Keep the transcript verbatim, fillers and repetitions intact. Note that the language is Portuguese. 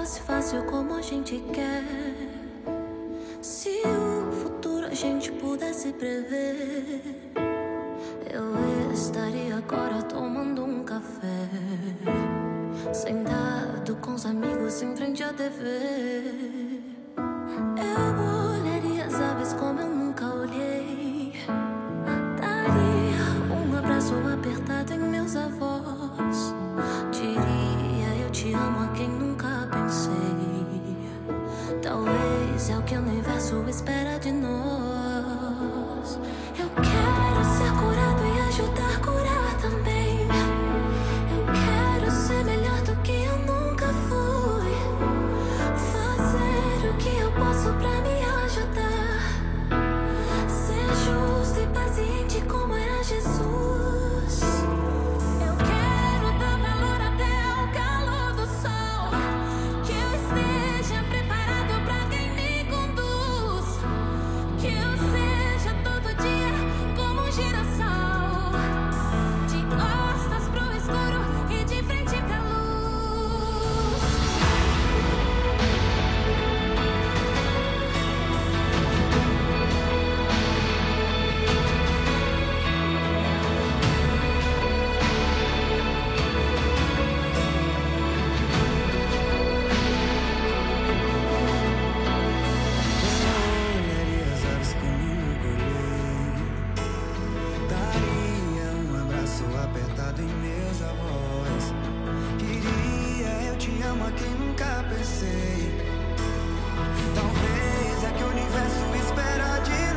fosse fácil como a gente quer, se o futuro a gente pudesse prever, eu estaria agora tomando um café, sentado com os amigos em frente à T V. Eu olharia as aves como eu nunca olhei, daria um abraço apertado em meus avós, diria eu te amo a quem nunca pensei. Talvez é o que o universo espera de nós. Eu quero ser curado e ajudar a curar também. Eu quero ser melhor do que eu nunca fui, fazer o que eu posso pra me ajudar, ser justo e paciente como era Jesus. Eu quero dar valor até ao calor do sol, que eu esteja preparado pra quem me conduz, que eu seja todo dia como um girassol, de costas pro escuro e de frente pra luz. Olharia as aves como nunca olhei, daria um abraço apertado em meus avós, diria eu te amo a quem nunca pensei. Talvez é que o universo espera de